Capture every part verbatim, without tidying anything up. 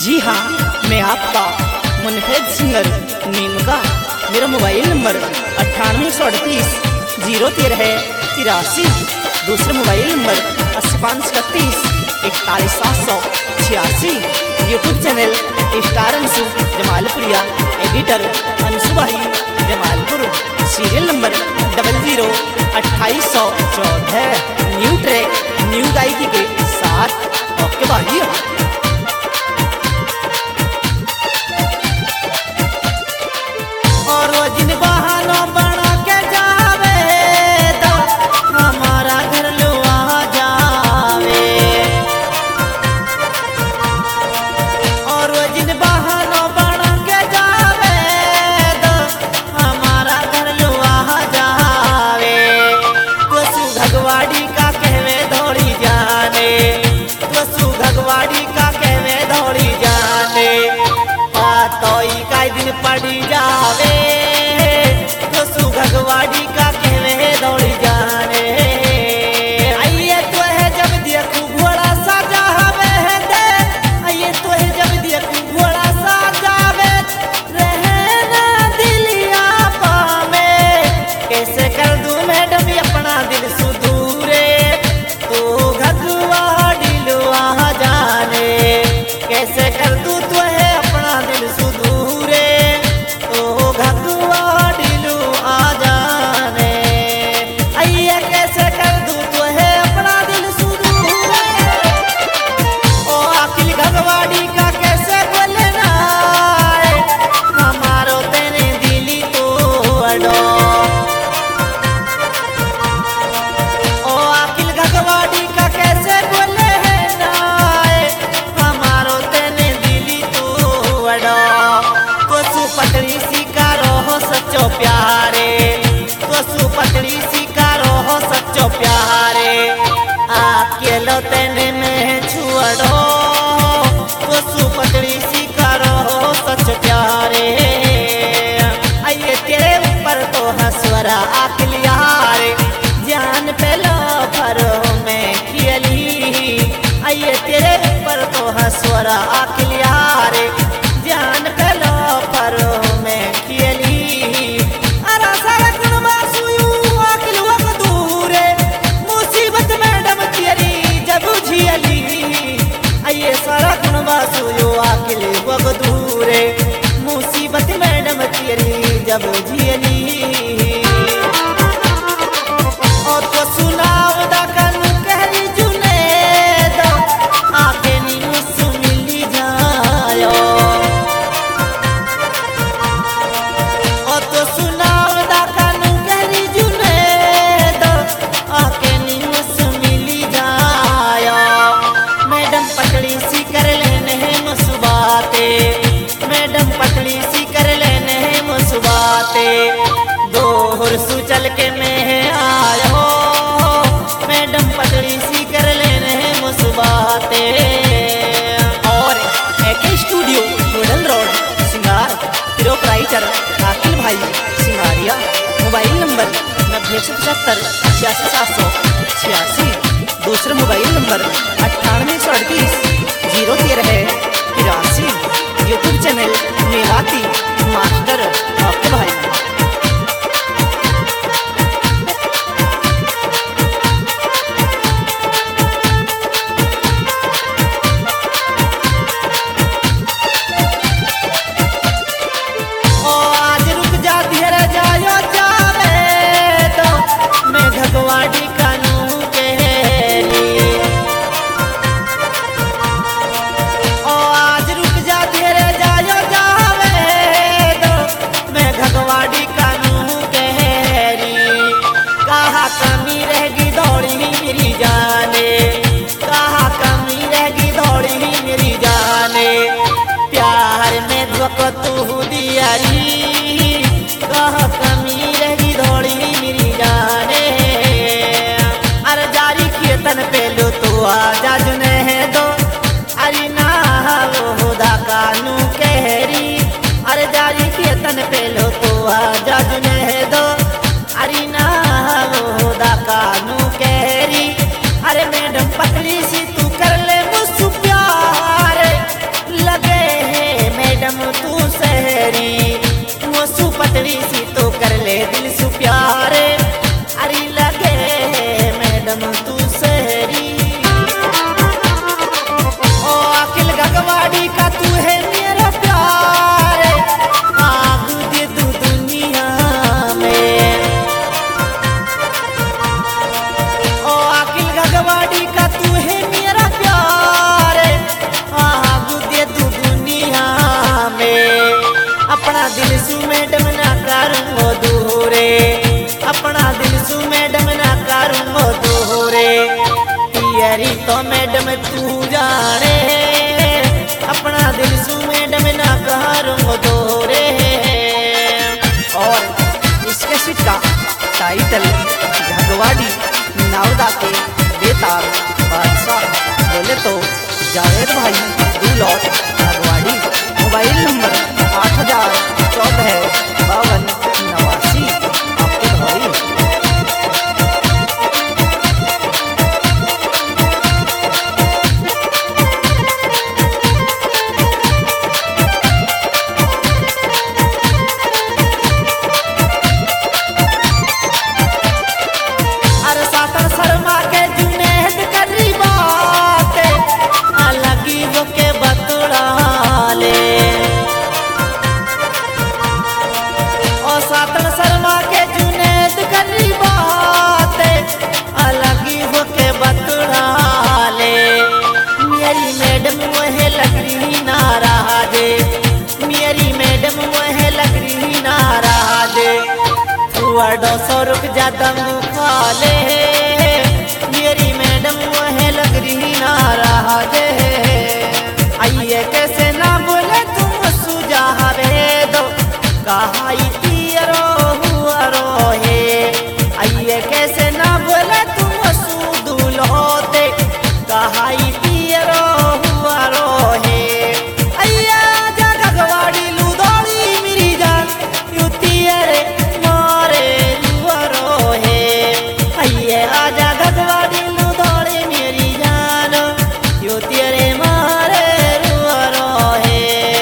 जी हाँ, मैं आपका मुनफिद सिंगर नीमका। मेरा मोबाइल नंबर अट्ठानवे सौ अड़तीस जीरो तेरह तिरासी। दूसरा मोबाइल नंबर अस्सी पाँच सौ इकतीस इकतालीस सात सौ छियासी। YouTube channel star Anshu Jamalpuriya, editor Anshu भाई Jamalpur. Serial number double zero अट्ठाईस सौ चौदह। न्यू ट्रैक न्यू गायकी के साथ ओके भाई। और जिन बहानों बना के जावे तो हमारा घर लुआ जावे। और जिन बहानों बना के जावे तो हमारा घर लुआ जावे। तो भगवाड़ी का कहवे दौड़ी जाने, तो भगवाड़ी का कहवे दौड़ी जाने। तो इकाई दिन पड़ी जावे, तो भगवाड़ी का कहवे दौड़ी जाने। आइए तो है जब देखू घोड़ा सा जावे दे, आइए तो है जब देखू घोड़ा सा जावे। रहना दिलिया पावे, कैसे कर दूं मैडम अपना दिल सुधूरे। तो भगवाड़ी लुआ जाने, कैसे कर दूं तो है अपना दिल सुधूरे। तो भगवाड़ी लुआ जाने, आइए कैसे कर दूं तो है अपना दिल सुधूरे। ओ अखिल भगवाड़ी का कैसे बोलना है, हमारो तेरे दिली तो अडो। ओ अखिल भगवाड़ी का कैसे बोले है ना, हमारो तेरे दिली तो अडो। तो सुपतड़ी सिकारो हो सच्चो प्यारे, तो सुपतड़ी सिकारो हो सच्चो प्यारे। अकेलो तेने में छुअड़ो, तो सुपतड़ी सिकारो हो सच प्यारे। आइए तेरे ऊपर तो हंसवरा आकलियारे, जान पे लो भरो में खियली। आइए तेरे ऊपर तो हंसवरा आकलियारे, जान पे लो भरो में खियली। अरा सारा गुणवा सुयू आकल वक दूरे, मुसीबत मैडम तेरी जब झियली। आइए सारा गुणवा सुयू आकल वक दूरे, मुसीबत मैडम तेरी जब झियली। और तो सुनाव दा कनु कहरी जुने दो, आके नी मुसु मिली जायो। और तो सुनाव दा कनु कहरी जुने दो, आके नी मुसु मिली जायो। मैडम पटड़ी सी कर लेने मुसबाते, मैडम पटड़ी सी कर लेने मुसबाते। दोहर सु चल के मैं आयो, मैडम पटड़ी सी कर लेने मुसबाते। और एक studio Hodal road Singar, proprietor Akhil भाई सिंगारिया। मोबाइल नंबर नब्बे सौ पचहत्तर छियासी सात सौ छियासी। दूसरा मोबाइल नंबर अट्ठानवे सौ अड़तीस जीरो तेरह तिरासी। YouTube channel Mewati master Akhil भाई। भगवाड़ी कानू कहली, ओ आज रुक जा तेरे जायो जावे दो, मैं भगवाड़ी कानू कहली। कहा कमी रहेगी दौड़ी मेरी जाने, कहा कमी रहेगी दौड़ी मेरी जाने। प्यार में धोखा तू दियारी, कहा कमी रहेगी दौड़ी मेरी जाने। अरे जारी कीर्तन पेलो तो आजा जुने दो, अरे ना वो दा कानू कहरी। अरे जारी कीर्तन पेलो तो आजा जुने दो, अरे ना वो दा कानू कहरी। अरे मैडम पतली सी तू कर ले मुझसे प्यार, लगे दिल सु मैडम ना करूँ दूरे, अपना दिल सु मैडम ना करूँ दूरे। तियरी तो मैडम तू जाने, अपना दिल सु मैडम ना करूँ दूरे। और इसके सीट का टाइटल घगवाड़ी नावदा के बेतार बादशाह बोले तो जावेद भाई दुलौट घगवाड़ी। मोबाइल नंबर आठ हजार चौदह बावन नवासी आपके भाई। दो सौ रुक जाता मुखा ले, मेरी मैडम वह लग रही नाराज। आइए कैसे ना बोले तुम सुझावे दो, कहा तीरो हुआ रोहे। आइए कैसे ना बोले तुम सुदूल होते, कहा तीरो हुआ रोहे। आइया जा घगवाड़ी लुदौड़ी मेरी जान, यू तीरे आजा घगवाड़ी लुदौड़ी मेरी जान, यो तेरे मारे रुआ रोहे।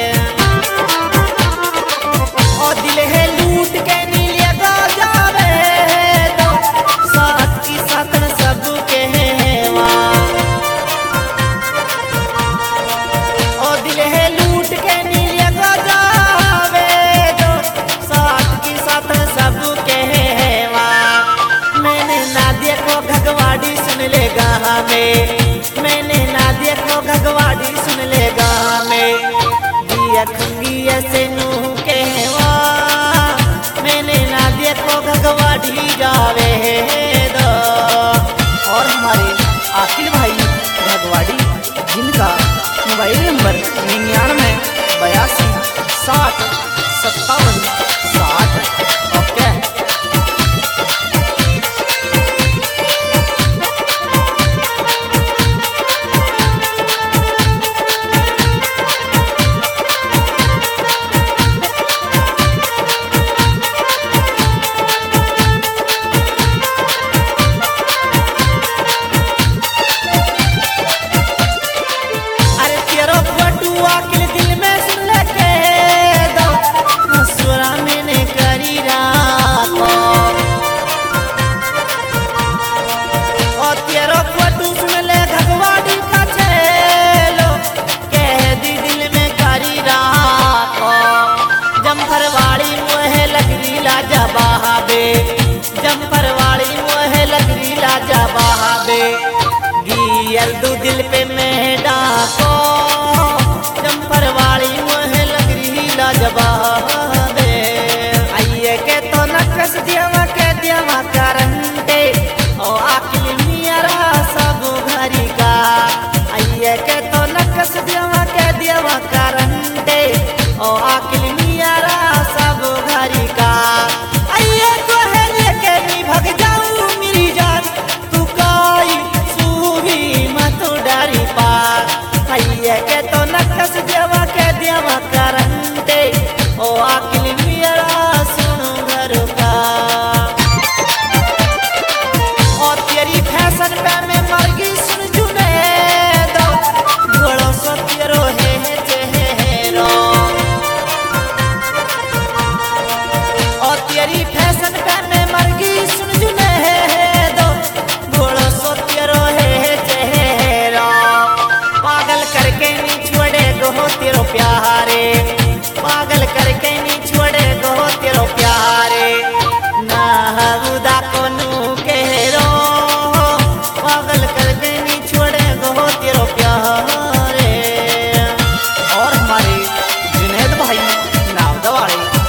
और दिल है लूट के नीले गा जावे तो, साथ की साथन सब के वहाँ। और दिल है लूट के नीले गा जावे तो, साथ की साथन सब के घगवाड़ी सुन लेगा हमें, मैंने ना देखो घगवाड़ी सुन लेगा हमें। दिया खंगी ऐसे नूह कहवा, मैंने ना देखो घगवाड़ी जावे दो। और हमारे आखिल भाई घगवाड़ी जिनका मोबाइल नंबर निन्यानवे बयासी साठ सत्तावन साठ। ओके जम्पर वाली मोह लगरी लाजा बहावे, गियल दू दिल पे मैं डाको। जम्पर वाली मोह लगरी लाजा बहावे, आइए के तो नकस दियावा के दियावा करंटे, ओ आखिल मियारा सब घरी का। आइए के तो नकस दियावा के दियावा करंटे, ओ आखिल मियारा सब घरी का। आइए तो है लेके मी भग जाऊं मेरी जान, तू कोई सूही मत डरी पार। आइए के तो नकस देवा के देवा करंटे, ओ आकिल मेरा सुनो घर का। और तेरी फैशन पे मैं मर गई सुन जुने दो, घोड़ो सो तेरो है चेहरा। और तेरी फैशन पे मैं मर गई सुन जुने दो, घोड़ो सो तेरो है चेहरा। पागल करके नहीं छोड़े गो तेरो प्यारे, पागल करके नहीं छोड़े गो तेरो प्यारे। ना उदा को नू कह रो, पागल करके नहीं छोड़े गो तेरो प्यारे। और हमारे जुनैद भाई नावदा वाले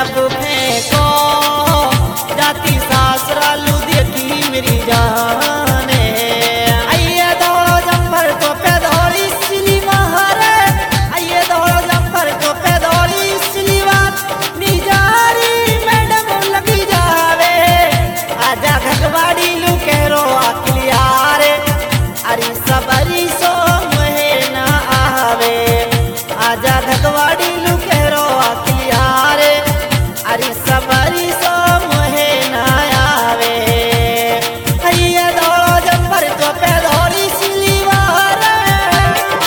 जब फेंको जाती सासुरालू देखी मेरी जाने आइए दौड़ो जम्पर को पे दौड़ी सिली महारे आइए दौड़ो जम्पर को पे दौड़ी सिली बात निजारी मैडम लगी जावे आजा घगवाड़ी लुकेरो अखियारे अरे सबरी सो मुहे ना आवे आजा घगवाड़ी लुकेरो अखियारे अरे सबरी सो मुहे ना आवे हैया दौड़ो जम्पर को पे दौड़ी सिली वारे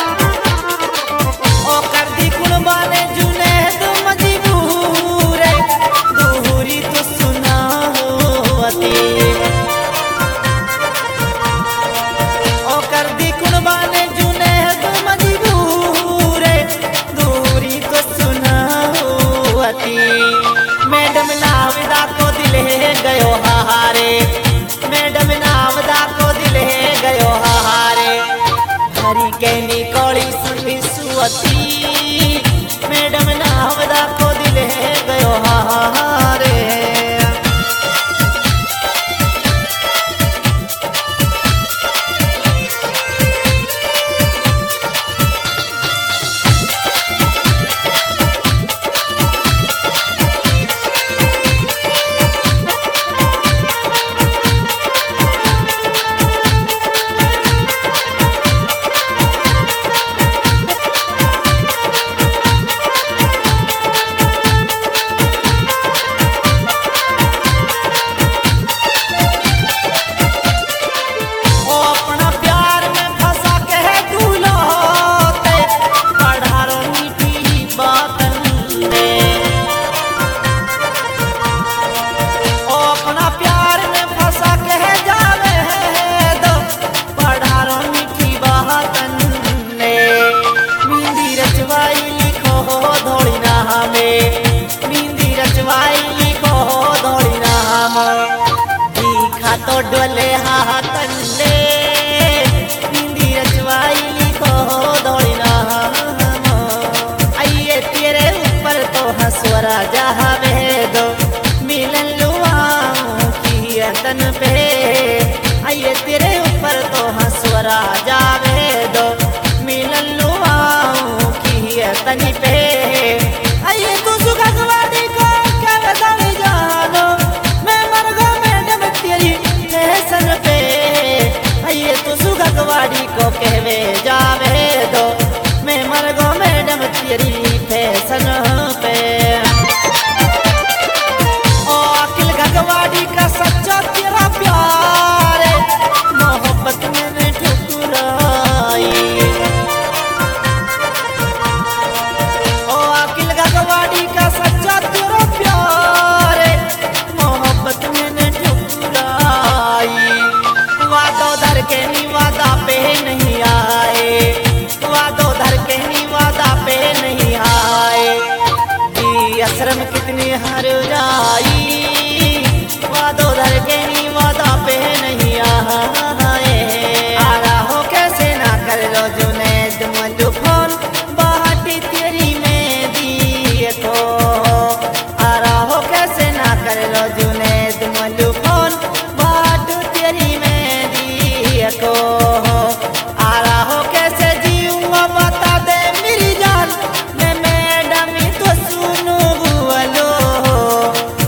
ओ कर दी कुर्बाने जुने तू मजबूरे दूरी तो सुना होती ओ कर दी कुर्बाने जुने तू मजबूरे दूरी तो सुना होती मैडम नावदा को दिल है गयो हारे मैडम नावदा को दिल है गयो हारे हरी कहनी कौड़ी सुनी सुअती मैडम नावदा को दिल है गयो हारे तो डोले हाथन ले हिंदी रचवाई लिखो दौड़ी नाम आइए तेरे ऊपर तो हंसवरा जावे दो मिलन लुआऊं की तन पे आइए तेरे ऊपर तो हंसवरा जावे दो मिलन लुआऊं की तन पे आइए तू सुखवादी को क्या बताने जानो मैं मर गया मैडम तेरी फैशन पे आइए तो सुगवाड़ी को कहवे जावे दो मैं मर गो मैडम तेरी फैशन पे ओ अखिल घगवाड़ी का सच्चा तेरा प्यार मोहब्बत मैंने ठुकराई ओ अखिल घगवाड़ी का सच्चा तेरा प्यार मोहब्बत मैंने ठुकराई वादो धर के निवादा पे नहीं आए वादो धर के निवादा पे नहीं आए कि असरम कितनी हर जाई वादो धर के निवादा पे नहीं आए आ रहा हो कैसे ना कर लो जुनैद मुझे फोन बाटी तेरी में दिए तो आ रहा हो कैसे ना कर लो जुनैद मुझे फोन बाट तेरी में दिए को आ रहा हो कैसे जीऊंगा बता दे मेरी जान मैं मैडम ही तो सुनू बोलो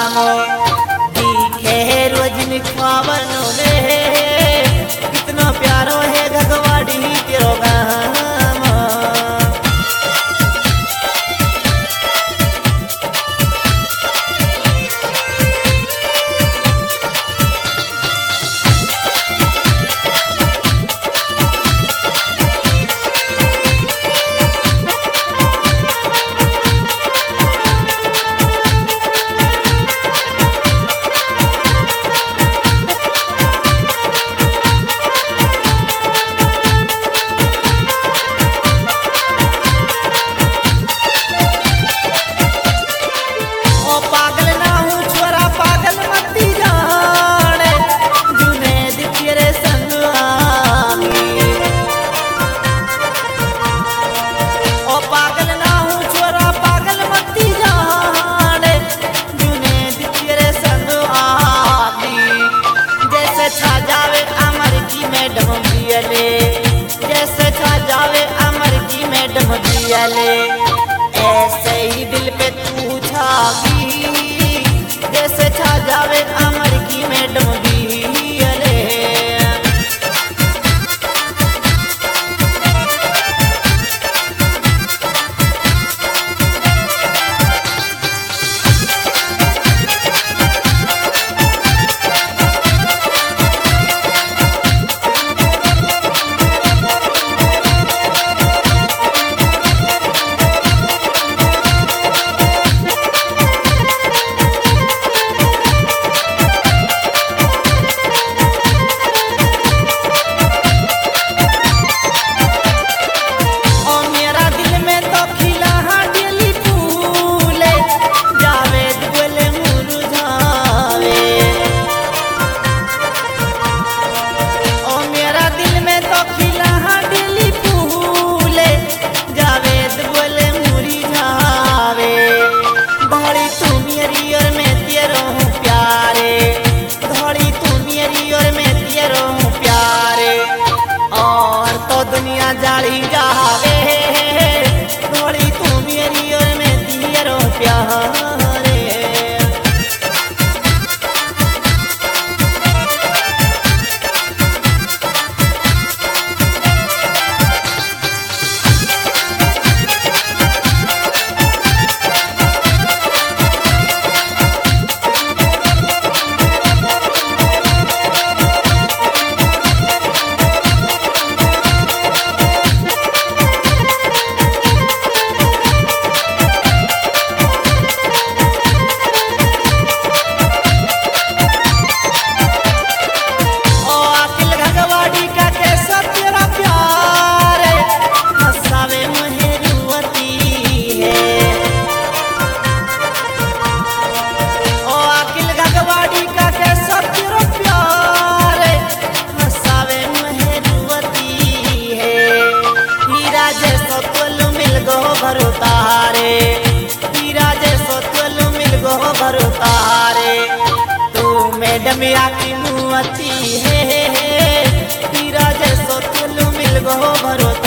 गाम दिखे रोज निखावन में कितना प्यारो है घगवाड़ी तेरो गाम जैसे छा जावे अमर की मैडम दियले ऐसे ही दिल पे तू छागी जैसे छा जावे अमर की मैडम दियले दुनिया जाली जावे थोड़ी तू मेरी और मैं तेरो प्यारे तारे हीरा जैसो तुल मिल गो भरो तारे तू मैडम आकी मुआती है हीरा जैसो तुल मिल गो भरो